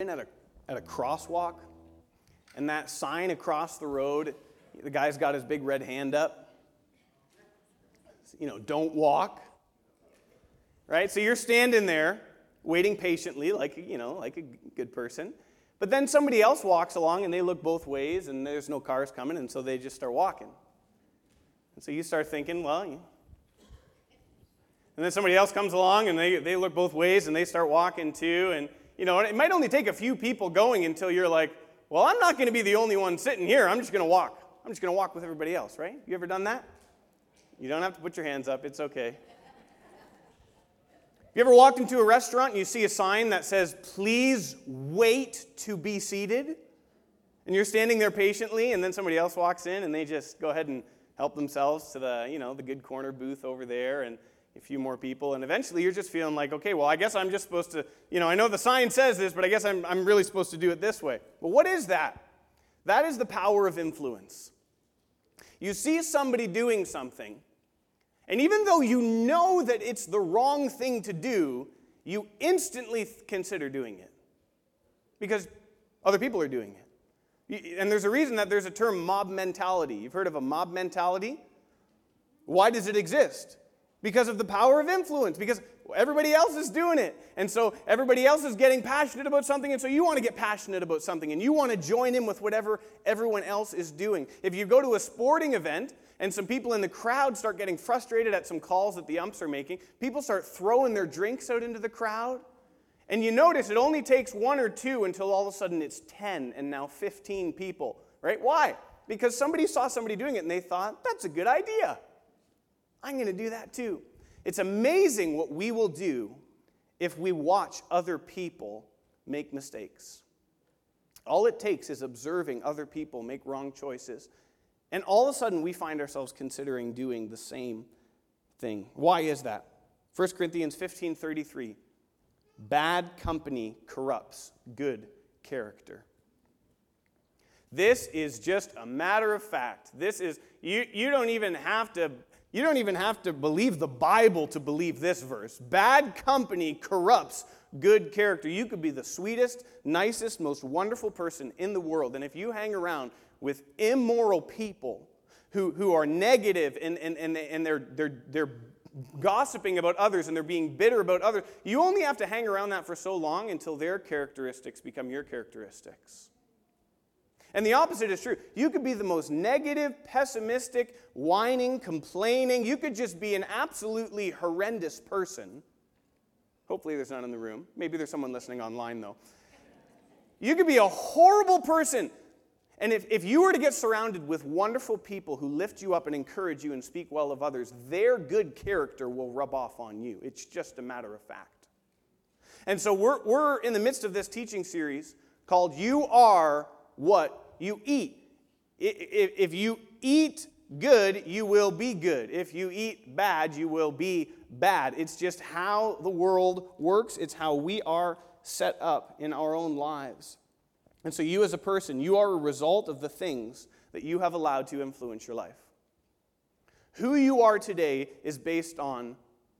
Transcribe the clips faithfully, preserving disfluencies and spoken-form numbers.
standing at a at a crosswalk, and that sign across the road, the guy's got his big red hand up. You know, don't walk. Right? So you're standing there, waiting patiently, like, you know, like a good person. But then somebody else walks along, and they look both ways, and there's no cars coming, and so they just start walking. And so you start thinking, well, you... and then somebody else comes along, and they, they look both ways, and they start walking too. And, you know, it might only take a few people going until you're like, well, I'm not going to be the only one sitting here. I'm just going to walk. I'm just going to walk with everybody else, right? You ever done that? You don't have to put your hands up. It's okay. You ever walked into a restaurant and you see a sign that says, please wait to be seated? And you're standing there patiently, and then somebody else walks in, and they just go ahead and help themselves to the, you know, the good corner booth over there, and a few more people. And eventually you're just feeling like, okay, well, I guess I'm just supposed to, you know, I know the sign says this, but I guess I'm, I'm really supposed to do it this way. Well, what is that? That is the power of influence. You see somebody doing something, and even though you know that it's the wrong thing to do, you instantly consider doing it because other people are doing it. And there's a reason that there's a term mob mentality. You've heard of a mob mentality? Why does it exist? Because of the power of influence, because everybody else is doing it. And so everybody else is getting passionate about something, and so you want to get passionate about something, and you want to join in with whatever everyone else is doing. If you go to a sporting event, and some people in the crowd start getting frustrated at some calls that the umps are making, people start throwing their drinks out into the crowd, and you notice it only takes one or two until all of a sudden it's ten and now fifteen people, right? Why? Because somebody saw somebody doing it, and they thought, that's a good idea. I'm going to do that too. It's amazing what we will do if we watch other people make mistakes. All it takes is observing other people make wrong choices, and all of a sudden we find ourselves considering doing the same thing. Why is that? First Corinthians fifteen thirty-three. Bad company corrupts good character. This is just a matter of fact. This is, you, you don't even have to You don't even have to believe the Bible to believe this verse. Bad company corrupts good character. You could be the sweetest, nicest, most wonderful person in the world, and if you hang around with immoral people who, who are negative and, and, and, and they're, they're, they're gossiping about others and they're being bitter about others, you only have to hang around that for so long until their characteristics become your characteristics. And the opposite is true. You could be the most negative, pessimistic, whining, complaining. You could just be an absolutely horrendous person. Hopefully there's none in the room. Maybe there's someone listening online, though. You could be a horrible person. And if, if you were to get surrounded with wonderful people who lift you up and encourage you and speak well of others, their good character will rub off on you. It's just a matter of fact. And so we're, we're in the midst of this teaching series called You Are What You Eat. If you eat good, you will be good. If you eat bad, you will be bad. It's just how the world works. It's how we are set up in our own lives. And so you as a person, you are a result of the things that you have allowed to influence your life. Who you are today is based on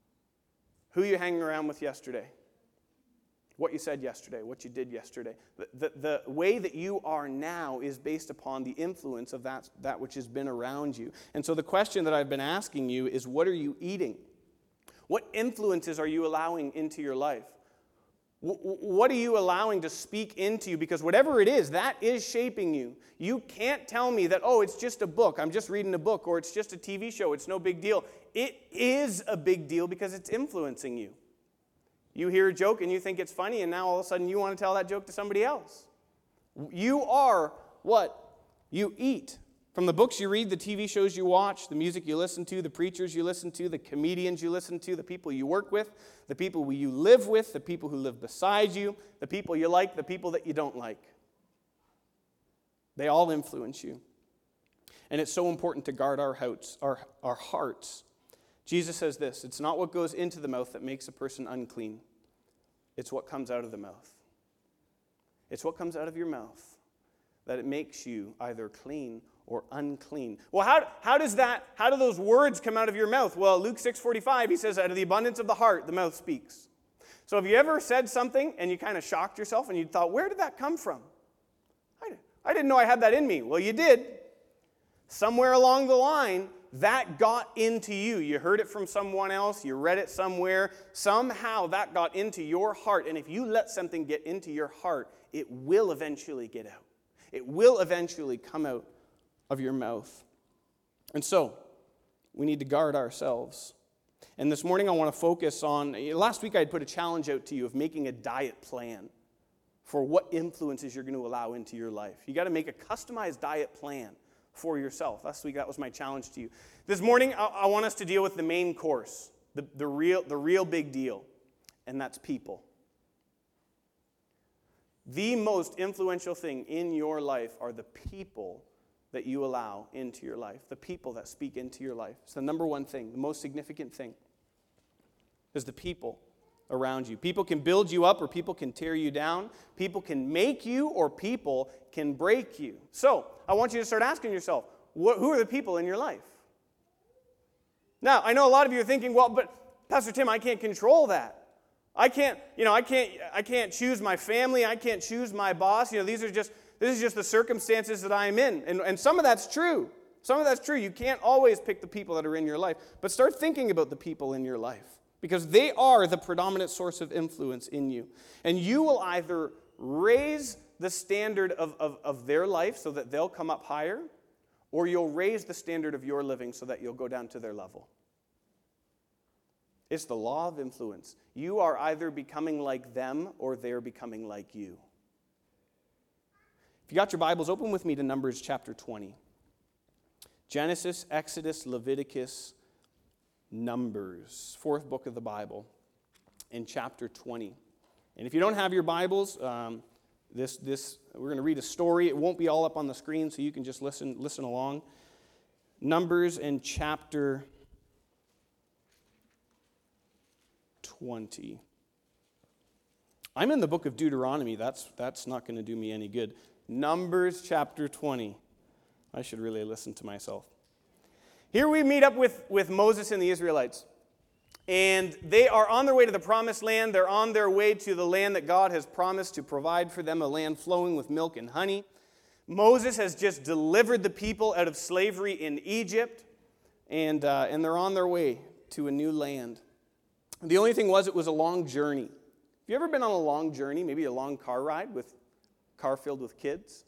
who you're hanging around with yesterday. What you said yesterday, what you did yesterday. The, the, the way that you are now is based upon the influence of that, that which has been around you. And so the question that I've been asking you is, what are you eating? What influences are you allowing into your life? W- what are you allowing to speak into you? Because whatever it is, that is shaping you. You can't tell me that, oh, it's just a book. I'm just reading a book, or it's just a T V show. It's no big deal. It is a big deal because it's influencing you. You hear a joke and you think it's funny, and now all of a sudden you want to tell that joke to somebody else. You are what you eat. From the books you read, the T V shows you watch, the music you listen to, the preachers you listen to, the comedians you listen to, the people you work with, the people you live with, the people who live beside you, the people you like, the people that you don't like. They all influence you. And it's so important to guard our hearts, our, our hearts. Jesus says this, it's not what goes into the mouth that makes a person unclean. It's what comes out of the mouth. It's what comes out of your mouth that it makes you either clean or unclean. Well, how, how does that, how do those words come out of your mouth? Well, Luke six forty-five, he says, out of the abundance of the heart, the mouth speaks. So have you ever said something and you kind of shocked yourself and you thought, where did that come from? I, I didn't know I had that in me. Well, you did. Somewhere along the line, that got into you. You heard it from someone else. You read it somewhere. Somehow that got into your heart. And if you let something get into your heart, it will eventually get out. It will eventually come out of your mouth. And so, we need to guard ourselves. And this morning I want to focus on, last week I had put a challenge out to you of making a diet plan for what influences you're going to allow into your life. You got to make a customized diet plan for yourself. Last week that was my challenge to you. This morning I, I want us to deal with the main course, the, the, real, the real big deal, and that's people. The most influential thing in your life are the people that you allow into your life, the people that speak into your life. It's the number one thing, the most significant thing, is the people around you. People can build you up or people can tear you down. People can make you or people can break you. So, I want you to start asking yourself, what, who are the people in your life? Now, I know a lot of you are thinking, well, but Pastor Tim, I can't control that. I can't, you know, I can't, I can't choose my family. I can't choose my boss. You know, these are just, this is just the circumstances that I'm in. And, and some of that's true. Some of that's true. You can't always pick the people that are in your life. But start thinking about the people in your life, because they are the predominant source of influence in you. And you will either raise the standard of, of, of their life so that they'll come up higher, or you'll raise the standard of your living so that you'll go down to their level. It's the law of influence. You are either becoming like them or they're becoming like you. If you got your Bibles, open with me to Numbers chapter twenty. Genesis, Exodus, Leviticus, Numbers, fourth book of the Bible, in chapter twenty. And if you don't have your Bibles, um, this this we're going to read a story. It won't be all up on the screen, so you can just listen listen along. Numbers in chapter twenty. I'm in the book of Deuteronomy. That's that's not going to do me any good. Numbers chapter twenty. I should really listen to myself. Here we meet up with, with Moses and the Israelites. And they are on their way to the promised land. They're on their way to the land that God has promised to provide for them, a land flowing with milk and honey. Moses has just delivered the people out of slavery in Egypt. And, uh, and they're on their way to a new land. The only thing was, it was a long journey. Have you ever been on a long journey, maybe a long car ride with a car filled with kids?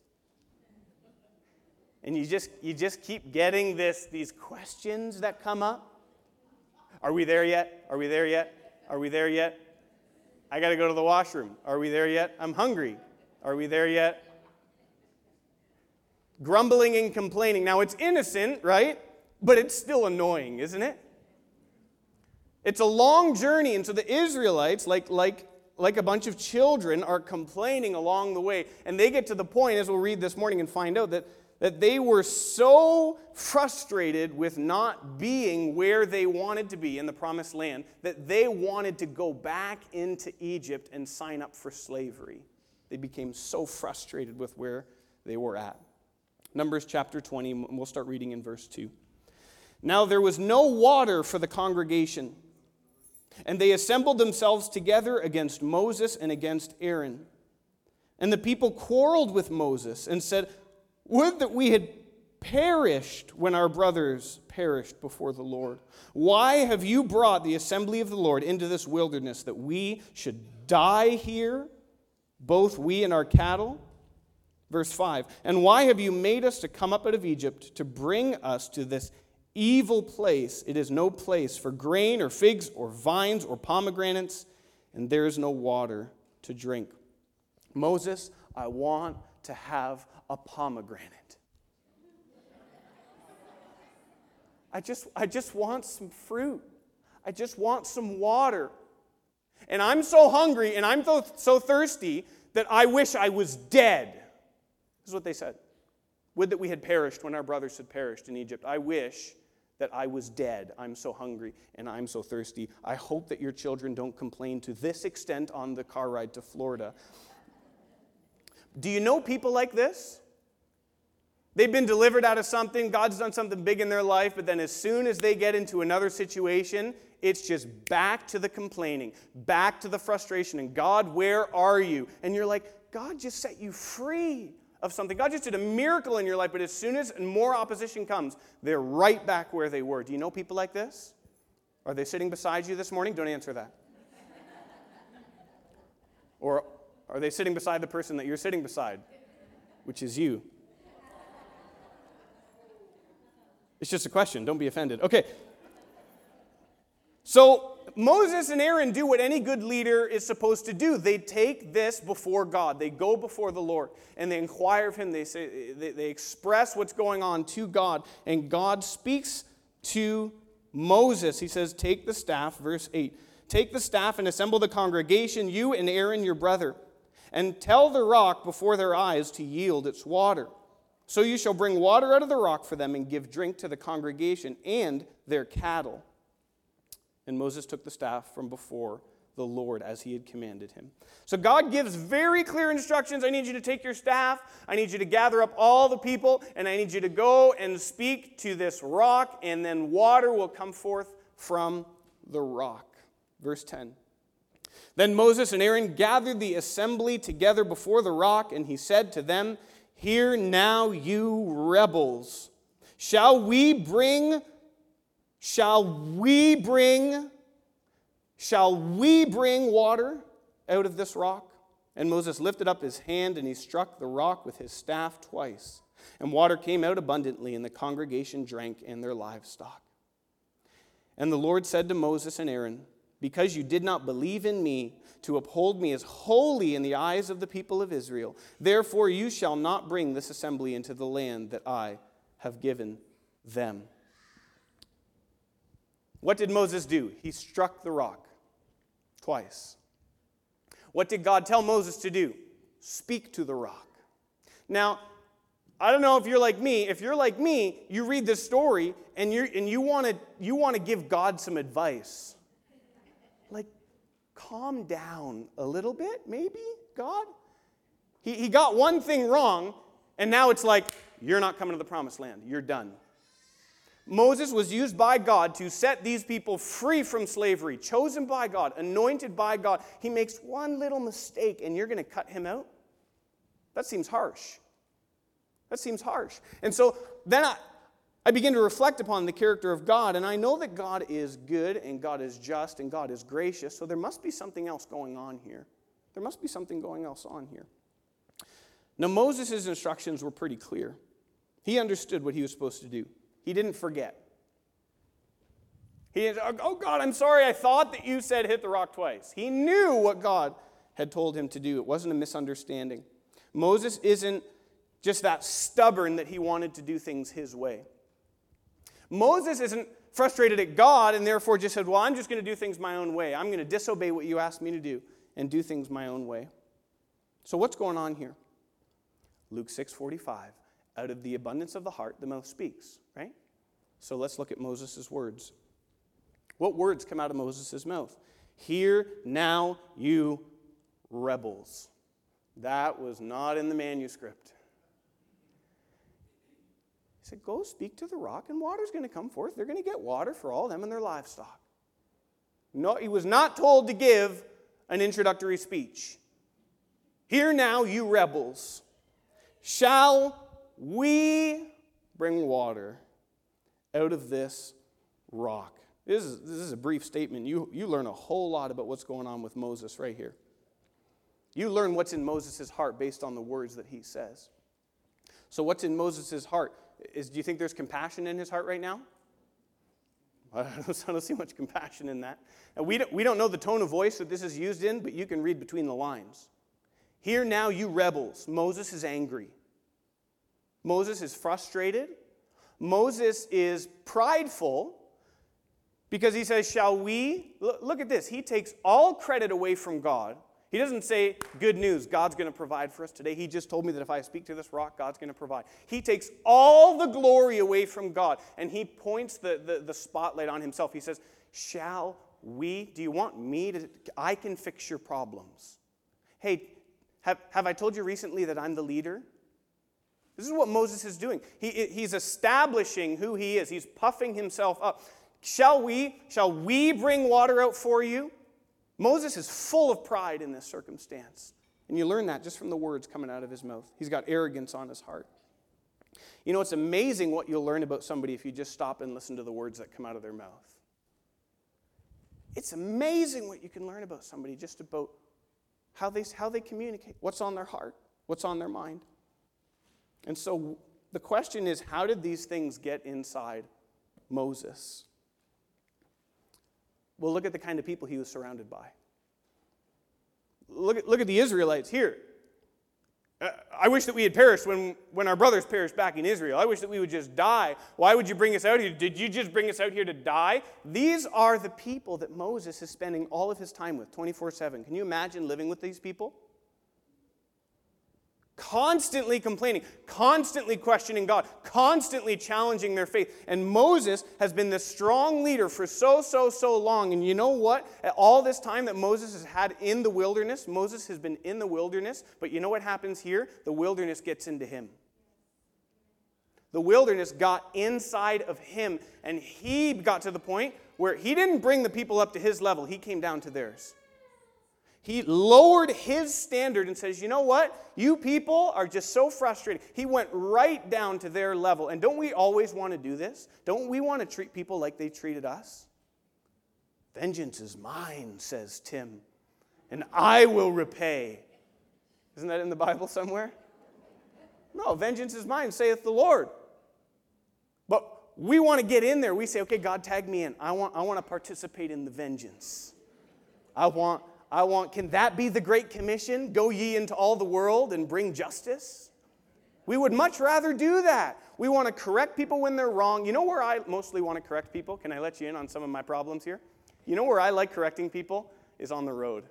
And you just you just keep getting this these questions that come up. Are we there yet? Are we there yet? Are we there yet? I got to go to the washroom. Are we there yet? I'm hungry. Are we there yet? Grumbling and complaining. Now, it's innocent, right? But it's still annoying, isn't it? It's a long journey, and so the Israelites, like, like, like a bunch of children, are complaining along the way. And they get to the point, as we'll read this morning and find out, that, that they were so frustrated with not being where they wanted to be in the promised land that they wanted to go back into Egypt and sign up for slavery. They became so frustrated with where they were at. Numbers chapter twenty, and we'll start reading in verse two. Now there was no water for the congregation, and they assembled themselves together against Moses and against Aaron. And the people quarreled with Moses and said, "Would that we had perished when our brothers perished before the Lord. Why have you brought the assembly of the Lord into this wilderness, that we should die here, both we and our cattle?" Verse five, "And why have you made us to come up out of Egypt to bring us to this evil place? It is no place for grain or figs or vines or pomegranates, and there is no water to drink." Moses, I want to have a pomegranate. I just, I just want some fruit. I just want some water. And I'm so hungry and I'm so, so thirsty that I wish I was dead. This is what they said. "Would that we had perished when our brothers had perished in Egypt. I wish that I was dead. I'm so hungry and I'm so thirsty. I hope that your children don't complain to this extent on the car ride to Florida." Do you know people like this? They've been delivered out of something. God's done something big in their life, but then as soon as they get into another situation, it's just back to the complaining, back to the frustration. And God, where are you? And you're like, God just set you free of something. God just did a miracle in your life, but as soon as more opposition comes, they're right back where they were. Do you know people like this? Are they sitting beside you this morning? Don't answer that. Or are they sitting beside the person that you're sitting beside, which is you? It's just a question. Don't be offended. Okay. So Moses and Aaron do what any good leader is supposed to do. They take this before God. They go before the Lord and they inquire of him. They say they, they express what's going on to God, and God speaks to Moses. He says, "Take the staff," verse eight. "Take the staff and assemble the congregation, you and Aaron your brother, and tell the rock before their eyes to yield its water. So you shall bring water out of the rock for them and give drink to the congregation and their cattle." And Moses took the staff from before the Lord as he had commanded him. So God gives very clear instructions. I need you to take your staff. I need you to gather up all the people, and I need you to go and speak to this rock, and then water will come forth from the rock. Verse ten. "Then Moses and Aaron gathered the assembly together before the rock, and he said to them, 'Hear now, you rebels. Shall we bring, shall we bring, shall we bring water out of this rock?' And Moses lifted up his hand, and he struck the rock with his staff twice. And water came out abundantly, and the congregation drank and their livestock. And the Lord said to Moses and Aaron, 'Because you did not believe in me to uphold me as holy in the eyes of the people of Israel, therefore you shall not bring this assembly into the land that I have given them.'" What did Moses do? He struck the rock twice. What did God tell Moses to do? Speak to the rock. Now, I don't know if you're like me. If you're like me, you read this story and you and you want to you want to give God some advice. Like, calm down a little bit, maybe, God? He, he got one thing wrong, and now it's like, you're not coming to the promised land. You're done. Moses was used by God to set these people free from slavery, chosen by God, anointed by God. He makes one little mistake, and you're going to cut him out? That seems harsh. That seems harsh. And so then I... I begin to reflect upon the character of God, and I know that God is good, and God is just, and God is gracious, so there must be something else going on here. There must be something going else on here. Now, Moses' instructions were pretty clear. He understood what he was supposed to do. He didn't forget. He didn't, "Oh, God, I'm sorry, I thought that you said hit the rock twice." He knew what God had told him to do. It wasn't a misunderstanding. Moses isn't just that stubborn that he wanted to do things his way. Moses isn't frustrated at God and therefore just said, "Well, I'm just going to do things my own way. I'm going to disobey what you asked me to do and do things my own way." So what's going on here? Luke six forty-five, out of the abundance of the heart, the mouth speaks, right? So let's look at Moses' words. What words come out of Moses' mouth? "Hear now, you rebels." That was not in the manuscript. He said, "Go speak to the rock, and water's going to come forth. They're going to get water for all them and their livestock." No, he was not told to give an introductory speech. "Hear now, you rebels. Shall we bring water out of this rock?" This is, this is a brief statement. You, you learn a whole lot about what's going on with Moses right here. You learn what's in Moses' heart based on the words that he says. So what's in Moses' heart? Is, do you think there's compassion in his heart right now? I don't, I don't see much compassion in that. And we don't, we don't know the tone of voice that this is used in, but you can read between the lines. "Hear now, you rebels." Moses is angry. Moses is frustrated. Moses is prideful because he says, "Shall we?" Look at this. He takes all credit away from God. He doesn't say, "Good news, God's going to provide for us today. He just told me that if I speak to this rock, God's going to provide." He takes all the glory away from God, and he points the, the, the spotlight on himself. He says, "Shall we? Do you want me to? I can fix your problems. Hey, have, have I told you recently that I'm the leader? This is what Moses is doing. He, he's establishing who he is. He's puffing himself up. Shall we, shall we bring water out for you? Moses is full of pride in this circumstance. And you learn that just from the words coming out of his mouth. He's got arrogance on his heart. You know, it's amazing what you'll learn about somebody if you just stop and listen to the words that come out of their mouth. It's amazing what you can learn about somebody just about how they, how they communicate, what's on their heart, what's on their mind. And so the question is, how did these things get inside Moses? Well, look at the kind of people he was surrounded by. Look at, look at the Israelites here. Uh, I wish that we had perished when, when our brothers perished back in Israel. I wish that we would just die. Why would you bring us out here? Did you just bring us out here to die? These are the people that Moses is spending all of his time with, twenty-four seven. Can you imagine living with these people? Constantly complaining, constantly questioning God, constantly challenging their faith. And Moses has been this strong leader for so, so, so long. And you know what? At all this time that Moses has had in the wilderness, Moses has been in the wilderness, but you know what happens here? The wilderness gets into him. The wilderness got inside of him, and he got to the point where he didn't bring the people up to his level. He came down to theirs. He lowered his standard and says, you know what? You people are just so frustrating. He went right down to their level. And don't we always want to do this? Don't we want to treat people like they treated us? Vengeance is mine, says Tim, and I will repay. Isn't that in the Bible somewhere? No, vengeance is mine, saith the Lord. But we want to get in there. We say, okay, God, tag me in. I want, I want to participate in the vengeance. I want... I want, can that be the Great Commission? Go ye into all the world and bring justice? We would much rather do that. We want to correct people when they're wrong. You know where I mostly want to correct people? Can I let you in on some of my problems here? You know where I like correcting people? Is on the road.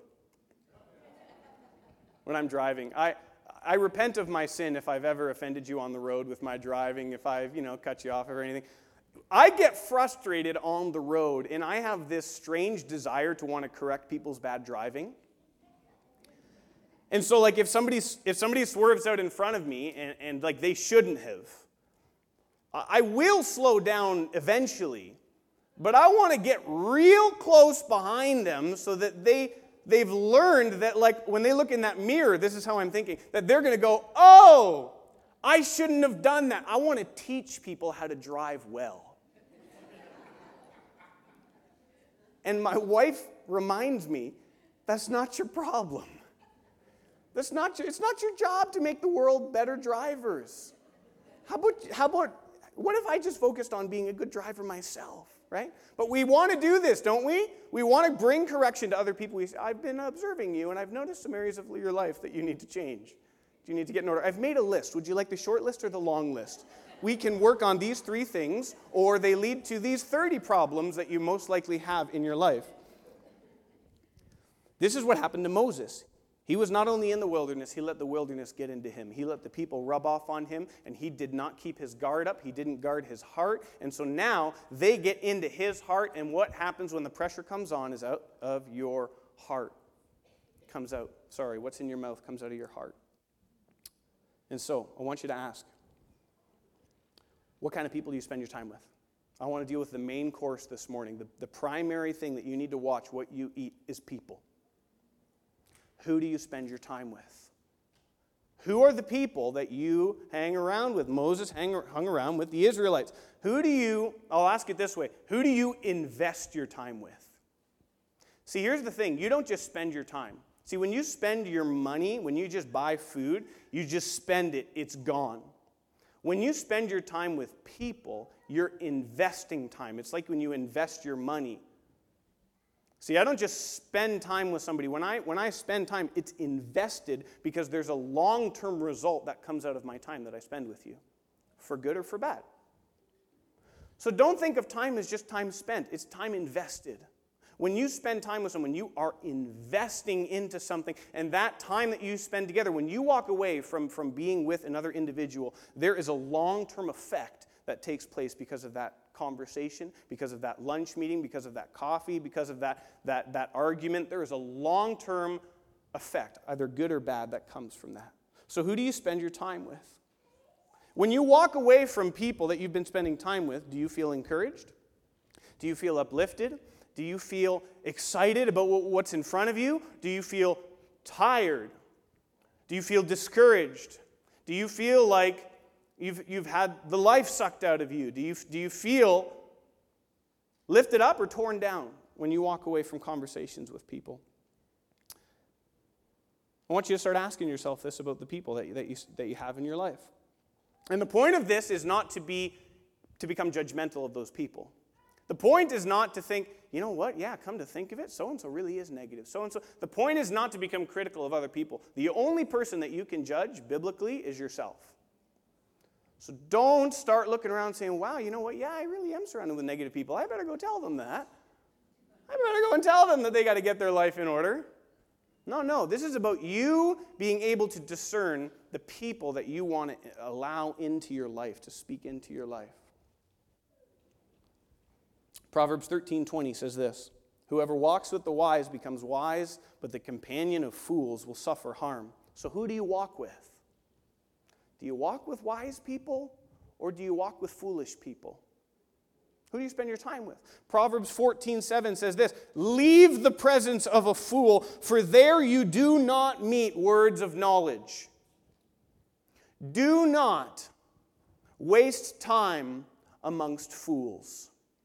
When I'm driving. I, I repent of my sin if I've ever offended you on the road with my driving, if I've, you know, cut you off or anything. I get frustrated on the road, and I have this strange desire to want to correct people's bad driving. And so, like, if somebody, if somebody swerves out in front of me, and, and, like, they shouldn't have, I will slow down eventually, but I want to get real close behind them so that they, they've learned that, like, when they look in that mirror, this is how I'm thinking, that they're going to go, oh, I shouldn't have done that. I want to teach people how to drive well. And my wife reminds me, that's not your problem. That's not your, it's not your job to make the world better drivers. How about, how about, what if I just focused on being a good driver myself, right? But we want to do this, don't we? We want to bring correction to other people. We say, I've been observing you, and I've noticed some areas of your life that you need to change. Do you need to get in order? I've made a list. Would you like the short list or the long list? We can work on these three things, or they lead to these thirty problems that you most likely have in your life. This is what happened to Moses. He was not only in the wilderness, he let the wilderness get into him. He let the people rub off on him, and he did not keep his guard up. He didn't guard his heart. And so now they get into his heart, and what happens when the pressure comes on is out of your heart. Comes out. Sorry, what's in your mouth comes out of your heart. And so I want you to ask, what kind of people do you spend your time with? I want to deal with the main course this morning. The, the primary thing that you need to watch what you eat is people. Who do you spend your time with? Who are the people that you hang around with? Moses hang, hung around with the Israelites. Who do you, I'll ask it this way, who do you invest your time with? See, here's the thing. You don't just spend your time. See, when you spend your money, when you just buy food, you just spend it, it's gone. When you spend your time with people, you're investing time. It's like when you invest your money. See, I don't just spend time with somebody. When I, when I spend time, it's invested because there's a long-term result that comes out of my time that I spend with you, for good or for bad. So don't think of time as just time spent. It's time invested. When you spend time with someone, you are investing into something, and that time that you spend together, when you walk away from, from being with another individual, there is a long-term effect that takes place because of that conversation, because of that lunch meeting, because of that coffee, because of that, that, that argument. There is a long-term effect, either good or bad, that comes from that. So who do you spend your time with? When you walk away from people that you've been spending time with, do you feel encouraged? Do you feel uplifted? Do you feel excited about what's in front of you? Do you feel tired? Do you feel discouraged? Do you feel like you've, you've had the life sucked out of you? Do you, do you feel lifted up or torn down when you walk away from conversations with people? I want you to start asking yourself this about the people that you, that you, that you have in your life. And the point of this is not to be to become judgmental of those people. The point is not to think, you know what, yeah, come to think of it, so-and-so really is negative. So-and-so. The point is not to become critical of other people. The only person that you can judge biblically is yourself. So don't start looking around saying, wow, you know what, yeah, I really am surrounded with negative people. I better go tell them that. I better go and tell them that they got to get their life in order. No, no, this is about you being able to discern the people that you want to allow into your life, to speak into your life. Proverbs thirteen twenty says this, whoever walks with the wise becomes wise, but the companion of fools will suffer harm. So who do you walk with? Do you walk with wise people, or do you walk with foolish people? Who do you spend your time with? Proverbs fourteen seven says this, leave the presence of a fool, for there you do not meet words of knowledge. Do not waste time amongst fools.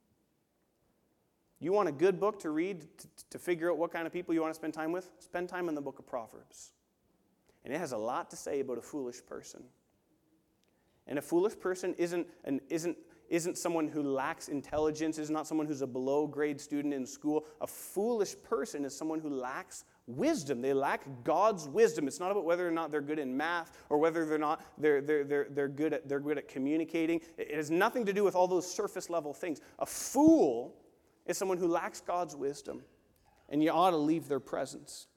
You want a good book to read to, to figure out what kind of people you want to spend time with? Spend time in the book of Proverbs. And it has a lot to say about a foolish person. And a foolish person isn't an, isn't isn't someone who lacks intelligence, is not someone who's a below-grade student in school. A foolish person is someone who lacks wisdom. They lack God's wisdom. It's not about whether or not they're good in math or whether they're not they're they're they're they're good at they're good at communicating. It has nothing to do with all those surface level things. A fool is someone who lacks God's wisdom, and you ought to leave their presence.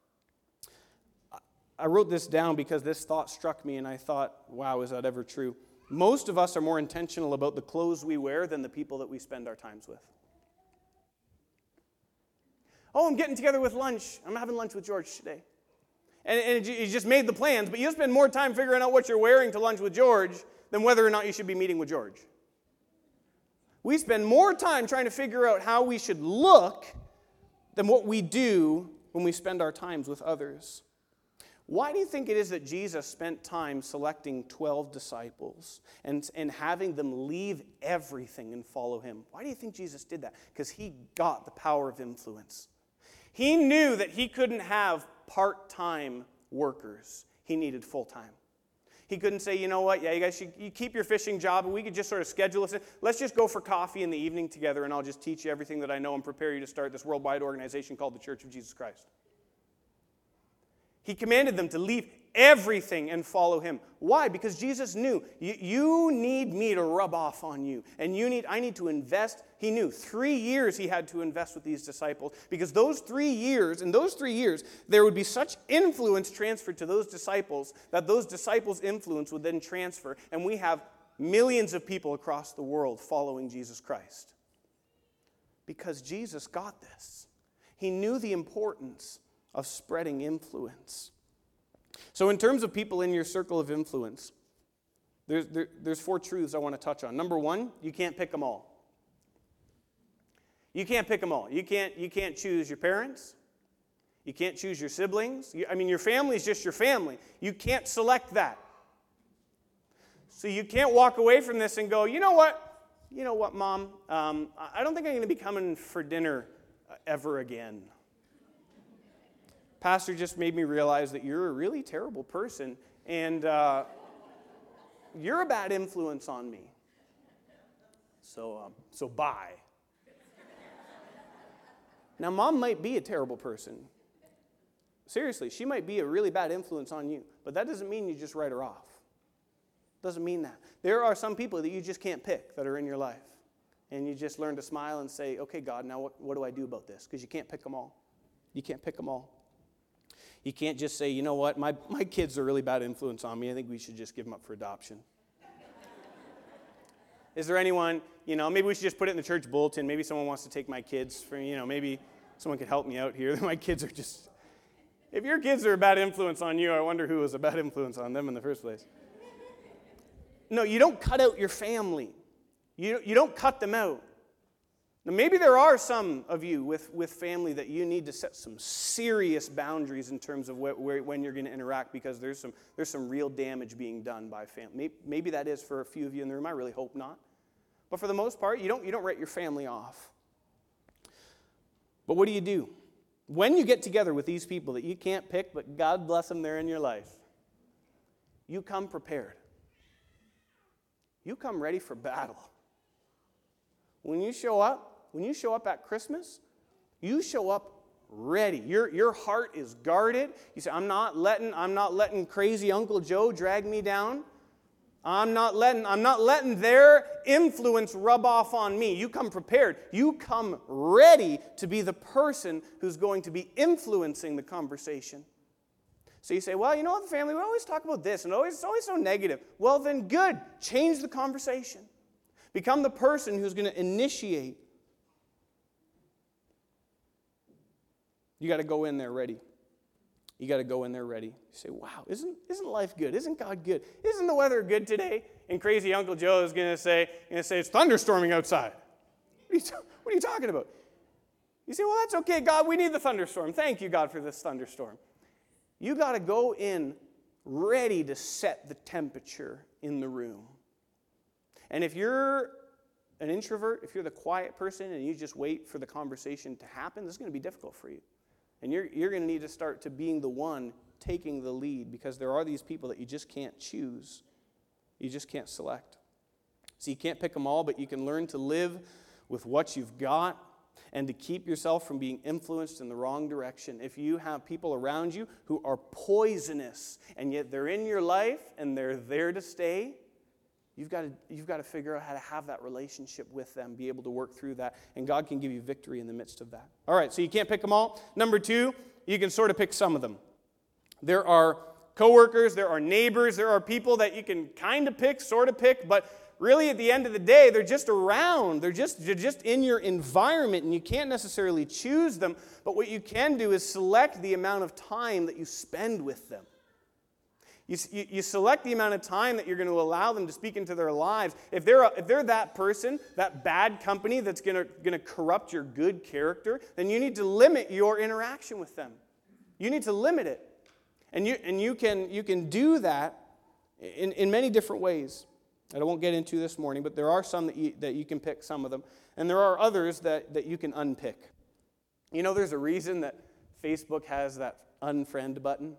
I wrote this down because this thought struck me, and I thought, wow, is that ever true? Most of us are more intentional about the clothes we wear than the people that we spend our times with. Oh, I'm getting together with lunch. I'm having lunch with George today. And, and you just made the plans, but you spend more time figuring out what you're wearing to lunch with George than whether or not you should be meeting with George. We spend more time trying to figure out how we should look than what we do when we spend our times with others. Why do you think it is that Jesus spent time selecting twelve disciples and, and having them leave everything and follow him? Why do you think Jesus did that? Because he got the power of influence. He knew that he couldn't have part-time workers. He needed full-time. He couldn't say, you know what, yeah, you guys should you keep your fishing job, and we could just sort of schedule this. Let's just go for coffee in the evening together, and I'll just teach you everything that I know and prepare you to start this worldwide organization called the Church of Jesus Christ. He commanded them to leave everything and follow him. Why? Because Jesus knew, you, you need me to rub off on you. And you need, I need to invest. He knew three years he had to invest with these disciples. Because those three years, in those three years, there would be such influence transferred to those disciples that those disciples' influence would then transfer. And we have millions of people across the world following Jesus Christ. Because Jesus got this. He knew the importance of spreading influence. So in terms of people in your circle of influence, there's, there, there's four truths I want to touch on. Number one, you can't pick them all. You can't pick them all. You can't, you can't choose your parents. You can't choose your siblings. You, I mean, your family is just your family. You can't select that. So you can't walk away from this and go, you know what? You know what, Mom? Um, I don't think I'm going to be coming for dinner ever again. Pastor just made me realize that you're a really terrible person, and uh, you're a bad influence on me. So, um, so bye. Now, Mom might be a terrible person. Seriously, she might be a really bad influence on you, but that doesn't mean you just write her off. Doesn't mean that. There are some people that you just can't pick that are in your life, and you just learn to smile and say, okay, God, now what, what do I do about this? Because you can't pick them all. You can't pick them all. You can't just say, you know what, my, my kids are a really bad influence on me. I think we should just give them up for adoption. Is there anyone, you know, maybe we should just put it in the church bulletin. Maybe someone wants to take my kids for, you know, maybe someone could help me out here. My kids are just, if your kids are a bad influence on you, I wonder who was a bad influence on them in the first place. No, you don't cut out your family. You, you don't cut them out. Now, maybe there are some of you with, with family that you need to set some serious boundaries in terms of where, where, when you're going to interact, because there's some, there's some real damage being done by family. Maybe, maybe that is for a few of you in the room. I really hope not. But for the most part, you don't, you don't write your family off. But what do you do? When you get together with these people that you can't pick, but God bless them, they're in your life, you come prepared. You come ready for battle. When you show up, when you show up at Christmas, you show up ready. Your, your heart is guarded. You say, I'm not letting, I'm not letting crazy Uncle Joe drag me down. I'm not letting, I'm not letting their influence rub off on me. You come prepared. You come ready to be the person who's going to be influencing the conversation. So you say, well, you know what, the family, we always talk about this, and always, it's always so negative. Well, then good. Change the conversation. Become the person who's going to initiate. You got to go in there ready. You got to go in there ready. You say, wow, isn't, isn't life good? Isn't God good? Isn't the weather good today? And crazy Uncle Joe is going to say, going to say, it's thunderstorming outside. What are, you ta- what are you talking about? You say, well, that's okay, God, we need the thunderstorm. Thank you, God, for this thunderstorm. You got to go in ready to set the temperature in the room. And if you're an introvert, if you're the quiet person and you just wait for the conversation to happen, this is going to be difficult for you. And you're, you're going to need to start to being the one taking the lead, because there are these people that you just can't choose. You just can't select. So you can't pick them all, but you can learn to live with what you've got and to keep yourself from being influenced in the wrong direction. If you have people around you who are poisonous, and yet they're in your life and they're there to stay, You've got to, you've got to figure out how to have that relationship with them, be able to work through that, and God can give you victory in the midst of that. All right, so you can't pick them all. Number two, you can sort of pick some of them. There are coworkers, there are neighbors, there are people that you can kind of pick, sort of pick, but really at the end of the day, they're just around. They're just, they're just in your environment, and you can't necessarily choose them, but what you can do is select the amount of time that you spend with them. You, you, you select the amount of time that you're going to allow them to speak into their lives. If they're, a, if they're that person, that bad company that's going to, going to corrupt your good character, then you need to limit your interaction with them. You need to limit it. And you, and you, can, you can do that in, in many different ways that I won't get into this morning, but there are some that you, that you can pick, some of them. And there are others that, that you can unpick. You know, there's a reason that Facebook has that unfriend button.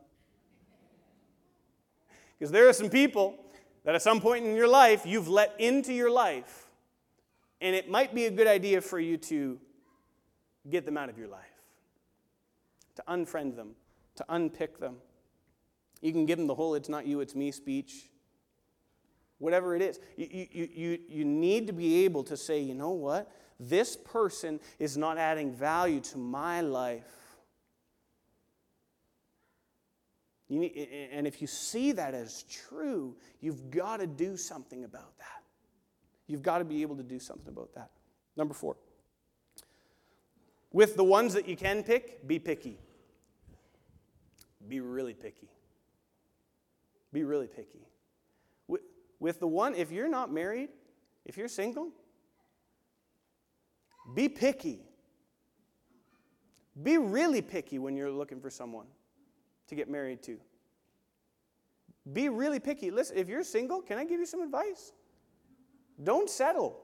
Because there are some people that at some point in your life, you've let into your life, and it might be a good idea for you to get them out of your life, to unfriend them, to unpick them. You can give them the whole "it's not you, it's me" speech, whatever it is. You, you, you, you need to be able to say, you know what? This person is not adding value to my life. You need, and if you see that as true, you've got to do something about that. You've got to be able to do something about that. Number four. With the ones that you can pick, be picky. Be really picky. Be really picky. With, with the one, if you're not married, if you're single, be picky. Be really picky when you're looking for someone to get married to. Be really picky. Listen, if you're single, can I give you some advice? Don't settle.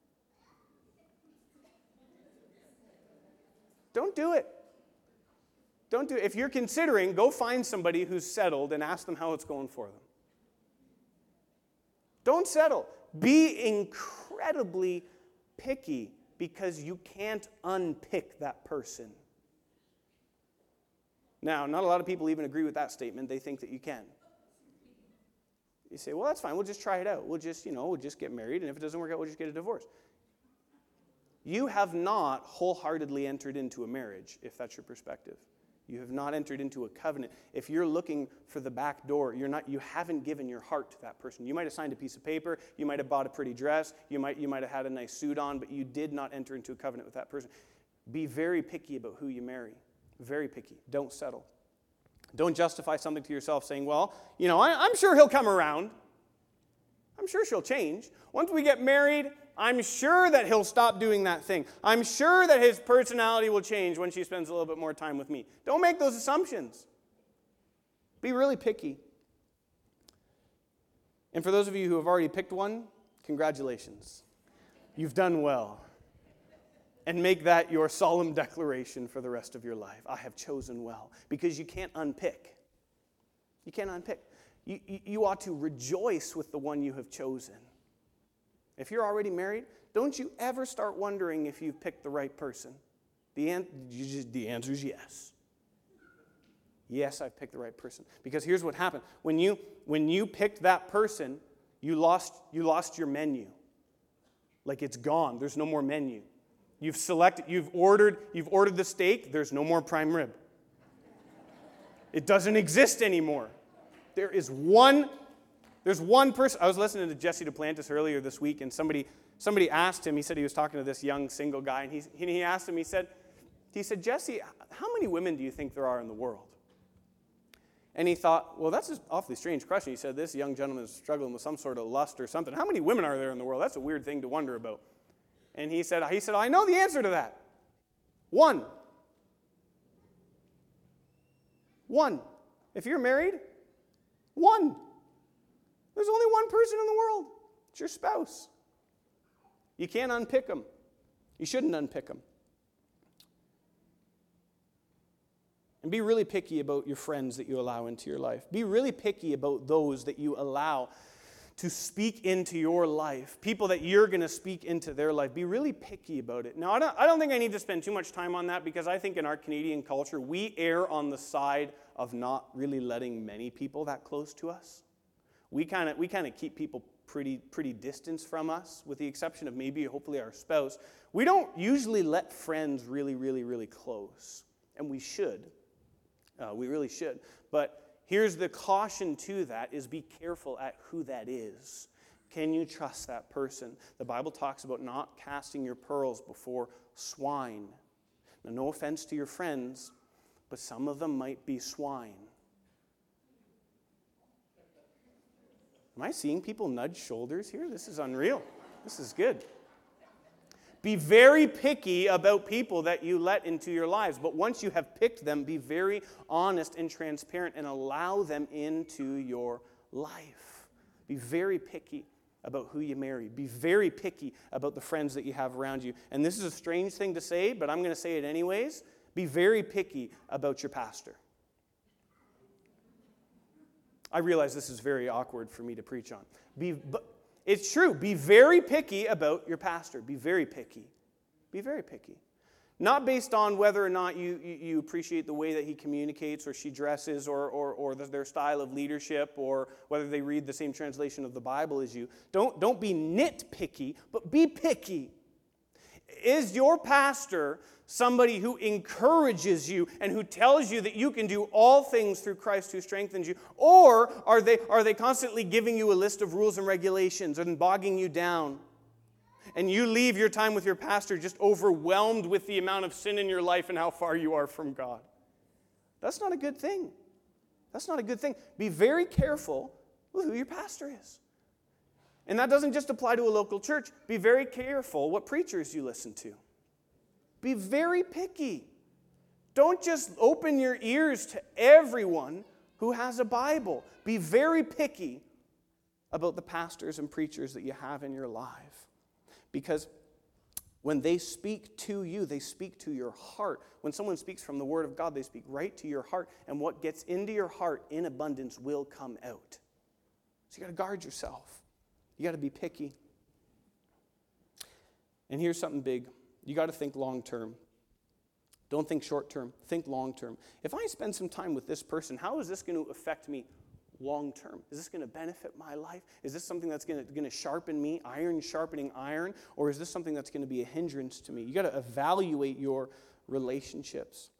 Don't do it. Don't do it. If you're considering, go find somebody who's settled and ask them how it's going for them. Don't settle. Be incredibly picky, because you can't unpick that person. Now, not a lot of people even agree with that statement. They think that you can. You say, well, that's fine. We'll just try it out. We'll just, you know, we'll just get married, and if it doesn't work out, we'll just get a divorce. You have not wholeheartedly entered into a marriage, if that's your perspective. You have not entered into a covenant. If you're looking for the back door, you're not, you haven't given your heart to that person. You might have signed a piece of paper. You might have bought a pretty dress. You might, you might have had a nice suit on, but you did not enter into a covenant with that person. Be very picky about who you marry. Very picky. Don't settle. Don't justify something to yourself saying, well, you know, I, I'm sure he'll come around. I'm sure she'll change. Once we get married, I'm sure that he'll stop doing that thing. I'm sure that his personality will change when she spends a little bit more time with me. Don't make those assumptions. Be really picky. And for those of you who have already picked one, congratulations. You've done well. And make that your solemn declaration for the rest of your life. I have chosen well. Because you can't unpick. You can't unpick. You, you, you ought to rejoice with the one you have chosen. If you're already married, don't you ever start wondering if you've picked the right person. The, an- you just, the answer is yes. Yes, I've picked the right person. Because here's what happened. When you, when you picked that person, you lost, you lost your menu. Like it's gone. There's no more menu. You've selected, you've ordered, you've ordered the steak, there's no more prime rib. It doesn't exist anymore. There is one, there's one person. I was listening to Jesse Duplantis earlier this week, and somebody somebody asked him, he said he was talking to this young single guy, and he, he asked him, he said, he said, Jesse, how many women do you think there are in the world? And he thought, well, that's an awfully strange question. He said, this young gentleman is struggling with some sort of lust or something. How many women are there in the world? That's a weird thing to wonder about. And he said, he said, I know the answer to that. One. One. If you're married, one. There's only one person in the world. It's your spouse. You can't unpick them. You shouldn't unpick them. And be really picky about your friends that you allow into your life. Be really picky about those that you allow to speak into your life, people that you're going to speak into their life. Be really picky about it. Now, I don't, I don't think I need to spend too much time on that because I think in our Canadian culture, we err on the side of not really letting many people that close to us. We kind of we kind of keep people pretty pretty distant from us, with the exception of maybe, hopefully, our spouse. We don't usually let friends really, really, really close, and we should. Uh, we really should. But here's the caution to that is be careful at who that is. Can you trust that person? The Bible talks about not casting your pearls before swine. Now, no offense to your friends, but some of them might be swine. Am I seeing people nudge shoulders here? This is unreal. This is good. Be very picky about people that you let into your lives. But once you have picked them, be very honest and transparent and allow them into your life. Be very picky about who you marry. Be very picky about the friends that you have around you. And this is a strange thing to say, but I'm going to say it anyways. Be very picky about your pastor. I realize this is very awkward for me to preach on. Be, but it's true. Be very picky about your pastor. Be very picky. Be very picky. Not based on whether or not you, you, you appreciate the way that he communicates or she dresses or, or, or the, their style of leadership or whether they read the same translation of the Bible as you. Don't, don't be nitpicky, but be picky. Is your pastor somebody who encourages you and who tells you that you can do all things through Christ who strengthens you? Or are they, are they constantly giving you a list of rules and regulations and bogging you down? And you leave your time with your pastor just overwhelmed with the amount of sin in your life and how far you are from God. That's not a good thing. That's not a good thing. Be very careful with who your pastor is. And that doesn't just apply to a local church. Be very careful what preachers you listen to. Be very picky. Don't just open your ears to everyone who has a Bible. Be very picky about the pastors and preachers that you have in your life. Because when they speak to you, they speak to your heart. When someone speaks from the Word of God, they speak right to your heart. And what gets into your heart in abundance will come out. So you got to guard yourself. You got to be picky. And here's something big. You got to think long term. Don't think short term. Think long term. If I spend some time with this person, how is this going to affect me long term? Is this going to benefit my life? Is this something that's going to, going to sharpen me, iron sharpening iron? Or is this something that's going to be a hindrance to me? You got to evaluate your relationships.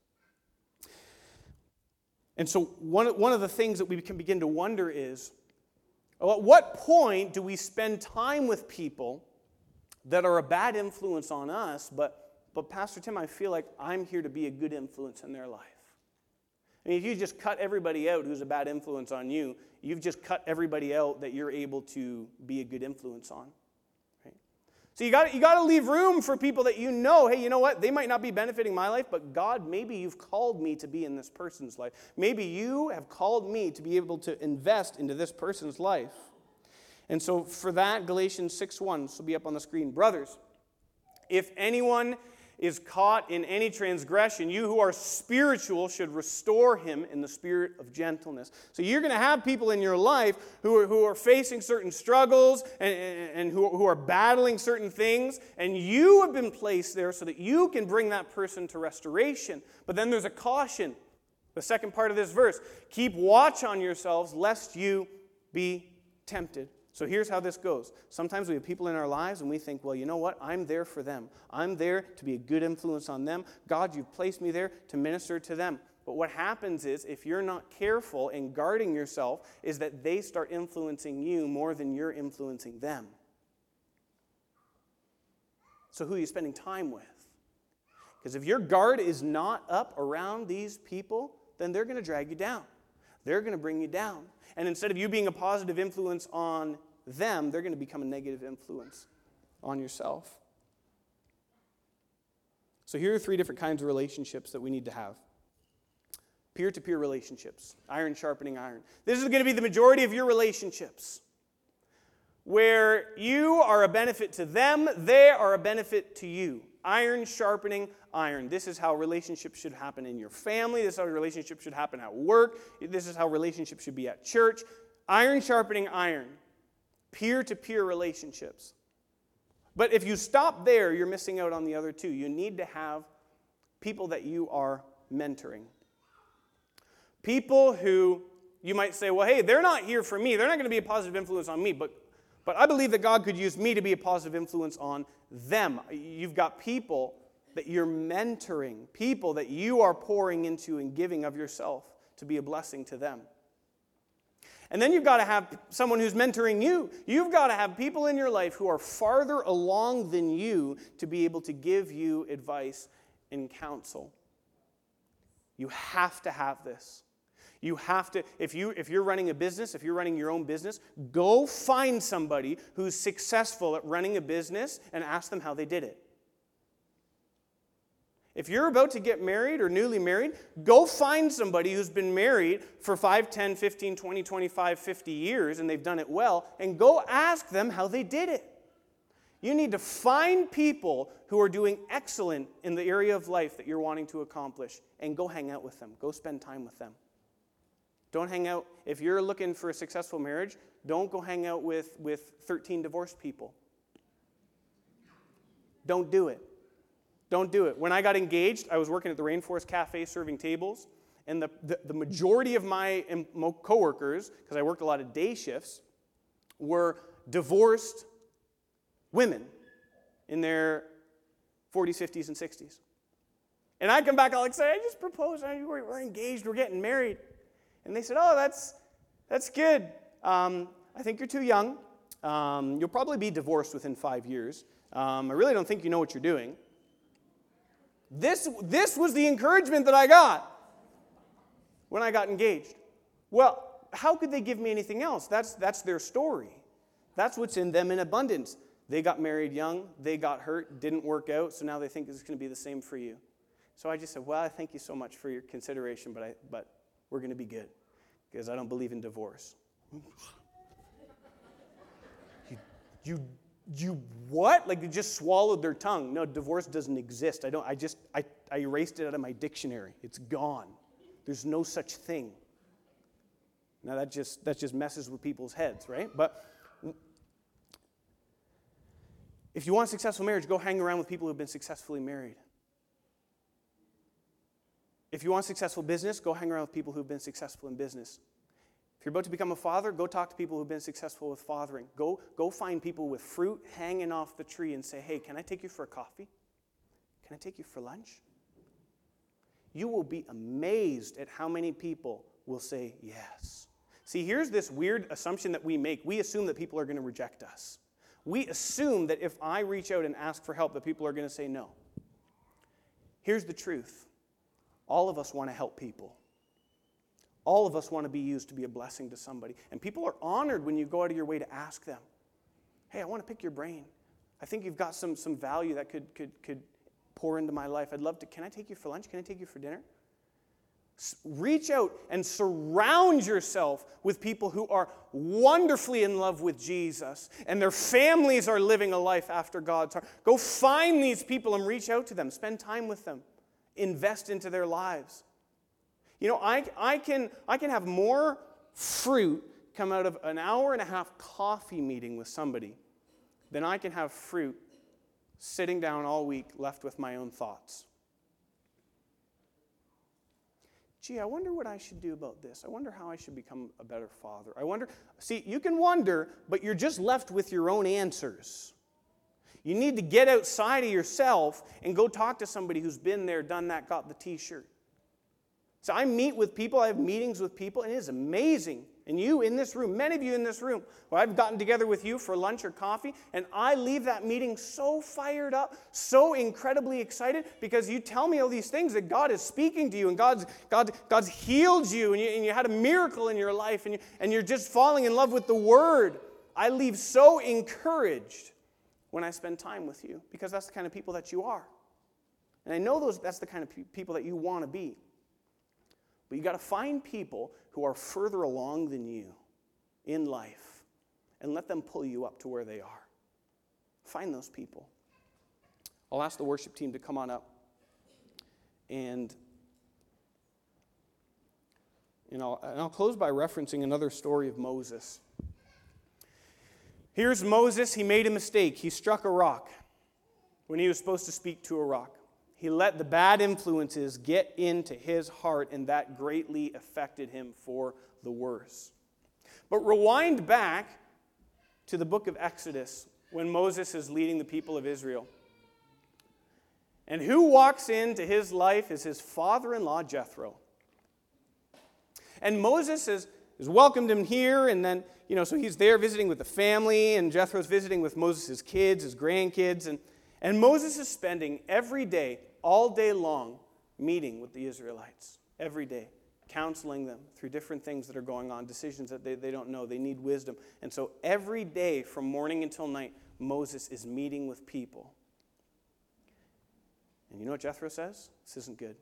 And so one, one of the things that we can begin to wonder is, at what point do we spend time with people that are a bad influence on us, but, but Pastor Tim, I feel like I'm here to be a good influence in their life. I mean, if you just cut everybody out who's a bad influence on you, you've just cut everybody out that you're able to be a good influence on. Right? So you got you got to leave room for people that you know, hey, you know what? They might not be benefiting my life, but God, maybe you've called me to be in this person's life. Maybe you have called me to be able to invest into this person's life. And so for that, Galatians six one, this will be up on the screen. Brothers, if anyone is caught in any transgression, you who are spiritual should restore him in the spirit of gentleness. So you're going to have people in your life who are, who are facing certain struggles and, and, and who, who are battling certain things, and you have been placed there so that you can bring that person to restoration. But then there's a caution. The second part of this verse, keep watch on yourselves lest you be tempted. So here's how this goes. Sometimes we have people in our lives and we think, well, you know what? I'm there for them. I'm there to be a good influence on them. God, you've placed me there to minister to them. But what happens is, if you're not careful in guarding yourself, is that they start influencing you more than you're influencing them. So who are you spending time with? Because if your guard is not up around these people, then they're going to drag you down. They're going to bring you down. And instead of you being a positive influence on them, they're going to become a negative influence on yourself. So here are three different kinds of relationships that we need to have. Peer-to-peer relationships. Iron sharpening iron. This is going to be the majority of your relationships, where you are a benefit to them, they are a benefit to you. Iron sharpening iron. This is how relationships should happen in your family. This is how relationships should happen at work. This is how relationships should be at church. Iron sharpening iron. Peer-to-peer relationships. But if you stop there, you're missing out on the other two. You need to have people that you are mentoring. People who you might say, well, hey, they're not here for me. They're not going to be a positive influence on me, but But I believe that God could use me to be a positive influence on them. You've got people that you're mentoring, people that you are pouring into and giving of yourself to be a blessing to them. And then you've got to have someone who's mentoring you. You've got to have people in your life who are farther along than you to be able to give you advice and counsel. You have to have this. You have to, if, you, if you're running a business, if you're running your own business, go find somebody who's successful at running a business and ask them how they did it. If you're about to get married or newly married, go find somebody who's been married for five, ten, fifteen, twenty, twenty-five, fifty years and they've done it well, and go ask them how they did it. You need to find people who are doing excellent in the area of life that you're wanting to accomplish, and go hang out with them. Go spend time with them. Don't hang out, if you're looking for a successful marriage, don't go hang out with, with thirteen divorced people. Don't do it. Don't do it. When I got engaged, I was working at the Rainforest Cafe serving tables, and the, the, the majority of my coworkers, because I worked a lot of day shifts, were divorced women in their forties, fifties, and sixties. And I'd come back all excited, I just proposed, we're, we're engaged, we're getting married. And they said, oh, that's that's good. Um, I think you're too young. Um, you'll probably be divorced within five years. Um, I really don't think you know what you're doing. This, this was the encouragement that I got when I got engaged. Well, how could they give me anything else? That's, that's their story. That's what's in them in abundance. They got married young. They got hurt. Didn't work out. So now they think it's going to be the same for you. So I just said, well, I thank you so much for your consideration, but I, but we're going to be good because I don't believe in divorce. you, you, you what? Like, you just swallowed their tongue. No, divorce doesn't exist. I don't. I just I, I erased it out of my dictionary. It's gone. There's no such thing. Now that just that just messes with people's heads, right? But if you want a successful marriage, go hang around with people who have been successfully married. If you want a successful business, go hang around with people who've been successful in business. If you're about to become a father, go talk to people who've been successful with fathering. Go, go find people with fruit hanging off the tree and say, hey, can I take you for a coffee? Can I take you for lunch? You will be amazed at how many people will say yes. See, here's this weird assumption that we make. We assume that people are going to reject us. We assume that if I reach out and ask for help, that people are going to say no. Here's the truth. All of us want to help people. All of us want to be used to be a blessing to somebody. And people are honored when you go out of your way to ask them, hey, I want to pick your brain. I think you've got some, some value that could, could, could pour into my life. I'd love to, can I take you for lunch? Can I take you for dinner? S- reach out and surround yourself with people who are wonderfully in love with Jesus and their families are living a life after God's heart. Go find these people and reach out to them. Spend time with them. Invest into their lives. You know, I, I, can, I can have more fruit come out of an hour and a half coffee meeting with somebody than I can have fruit sitting down all week left with my own thoughts. Gee, I wonder what I should do about this. I wonder how I should become a better father. I wonder, see, you can wonder, but you're just left with your own answers. You need to get outside of yourself and go talk to somebody who's been there, done that, got the t-shirt. So I meet with people, I have meetings with people, and it is amazing. And you in this room, many of you in this room, where I've gotten together with you for lunch or coffee, and I leave that meeting so fired up, so incredibly excited, because you tell me all these things that God is speaking to you, and God's, God, God's healed you, and you, and you had a miracle in your life, and, you, and you're just falling in love with the Word. I leave so encouraged when I spend time with you, because that's the kind of people that you are. And I know those that's the kind of pe- people that you want to be. But you got to find people who are further along than you in life and let them pull you up to where they are. Find those people. I'll ask the worship team to come on up. And, you know, and I'll close by referencing another story of Moses. Here's Moses. He made a mistake. He struck a rock when he was supposed to speak to a rock. He let the bad influences get into his heart, and that greatly affected him for the worse. But rewind back to the book of Exodus when Moses is leading the people of Israel. And who walks into his life is his father-in-law, Jethro. And Moses has, has welcomed him here, and then, you know, so he's there visiting with the family, and Jethro's visiting with Moses' kids, his grandkids, and, and Moses is spending every day, all day long, meeting with the Israelites. Every day. Counseling them through different things that are going on, decisions that they, they don't know. They need wisdom. And so every day from morning until night, Moses is meeting with people. And you know what Jethro says? This isn't good.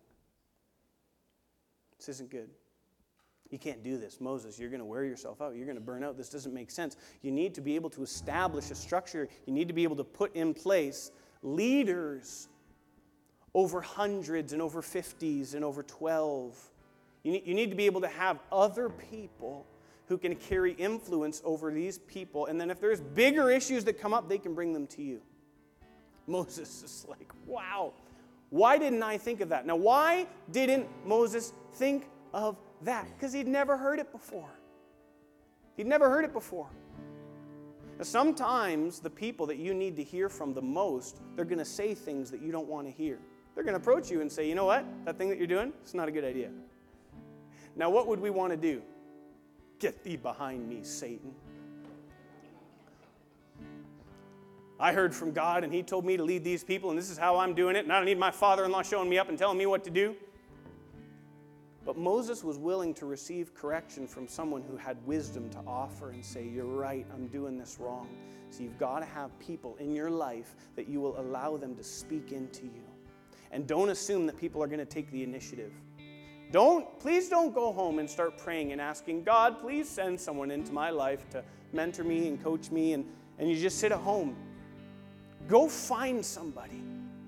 This isn't good. You can't do this. Moses, you're going to wear yourself out. You're going to burn out. This doesn't make sense. You need to be able to establish a structure. You need to be able to put in place leaders over hundreds and over fifties and over twelve. You need, you need to be able to have other people who can carry influence over these people. And then if there's bigger issues that come up, they can bring them to you. Moses is like, wow, why didn't I think of that? Now, why didn't Moses think of that? Because he'd never heard it before. He'd never heard it before. Now, sometimes the people that you need to hear from the most, they're going to say things that you don't want to hear. They're going to approach you and say, you know what? That thing that you're doing, it's not a good idea. Now, what would we want to do? Get thee behind me, Satan. I heard from God, and he told me to lead these people, and this is how I'm doing it, and I don't need my father-in-law showing me up and telling me what to do. But Moses was willing to receive correction from someone who had wisdom to offer and say, you're right, I'm doing this wrong. So you've got to have people in your life that you will allow them to speak into you. And don't assume that people are going to take the initiative. Don't, please don't go home and start praying and asking, God, please send someone into my life to mentor me and coach me, and, and you just sit at home. Go find somebody.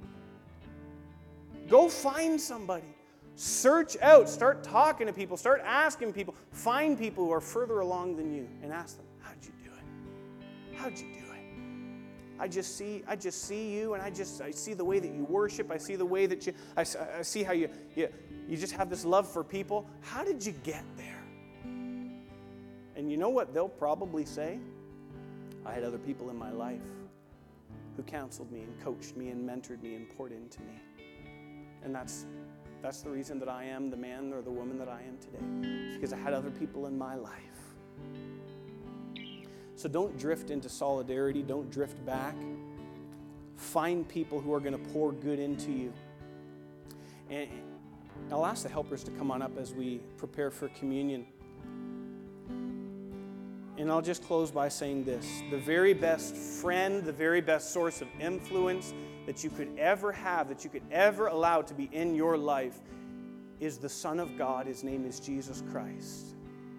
Go find somebody. Search out. Start talking to people. Start asking people. Find people who are further along than you and ask them, how'd you do it? How'd you do it? I just see, I just see you, and I just, I see the way that you worship. I see the way that you, I, I see how you, you, you just have this love for people. How did you get there? And you know what they'll probably say? I had other people in my life who counseled me and coached me and mentored me and poured into me. And that's, that's the reason that I am the man or the woman that I am today. It's because I had other people in my life. So don't drift into solidarity. Don't drift back. Find people who are going to pour good into you. And, I'll ask the helpers to come on up as we prepare for communion. And I'll just close by saying this. The very best friend, the very best source of influence that you could ever have, that you could ever allow to be in your life, is the Son of God. His name is Jesus Christ.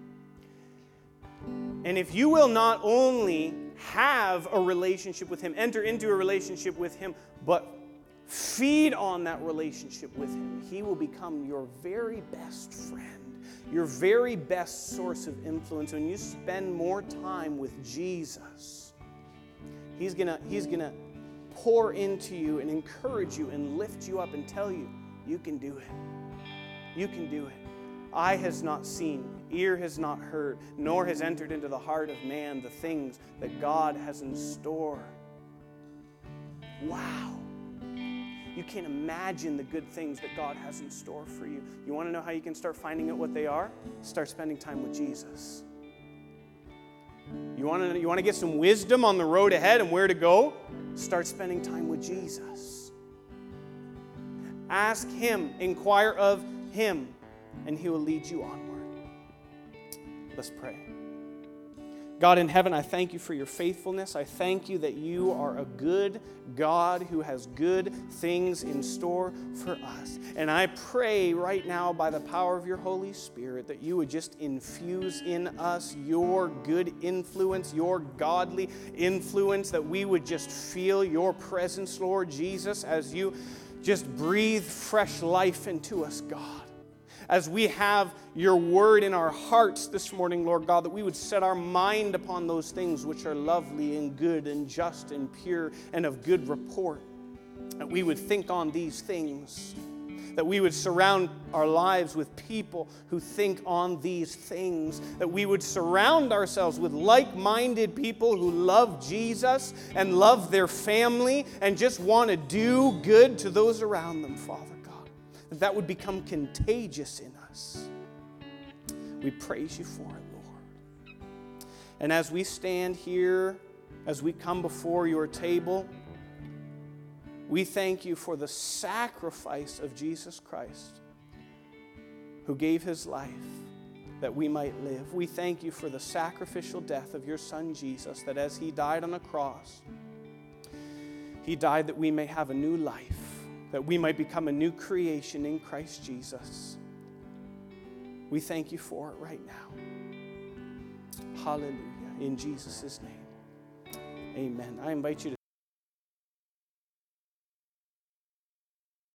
And if you will not only have a relationship with Him, enter into a relationship with Him, but feed on that relationship with Him, He will become your very best friend, your very best source of influence. When you spend more time with Jesus, He's gonna, He's gonna pour into you and encourage you and lift you up and tell you, you can do it. You can do it. Eye has not seen, ear has not heard, nor has entered into the heart of man the things that God has in store. Wow. You can't imagine the good things that God has in store for you. You want to know how you can start finding out what they are? Start spending time with Jesus. You want to, you want to get some wisdom on the road ahead and where to go? Start spending time with Jesus. Ask Him, inquire of Him, and He will lead you onward. Let's pray. God in heaven, I thank You for Your faithfulness. I thank You that You are a good God who has good things in store for us. And I pray right now by the power of Your Holy Spirit that You would just infuse in us Your good influence, Your godly influence, that we would just feel Your presence, Lord Jesus, as You just breathe fresh life into us, God. As we have Your word in our hearts this morning, Lord God, that we would set our mind upon those things which are lovely and good and just and pure and of good report. That we would think on these things. That we would surround our lives with people who think on these things. That we would surround ourselves with like-minded people who love Jesus and love their family and just want to do good to those around them, Father. That would become contagious in us. We praise You for it, Lord. And as we stand here, as we come before Your table, we thank You for the sacrifice of Jesus Christ, who gave His life that we might live. We thank You for the sacrificial death of Your Son Jesus, that as He died on a cross, He died that we may have a new life, that we might become a new creation in Christ Jesus. We thank You for it right now. Hallelujah. In Jesus' name, amen. I invite you to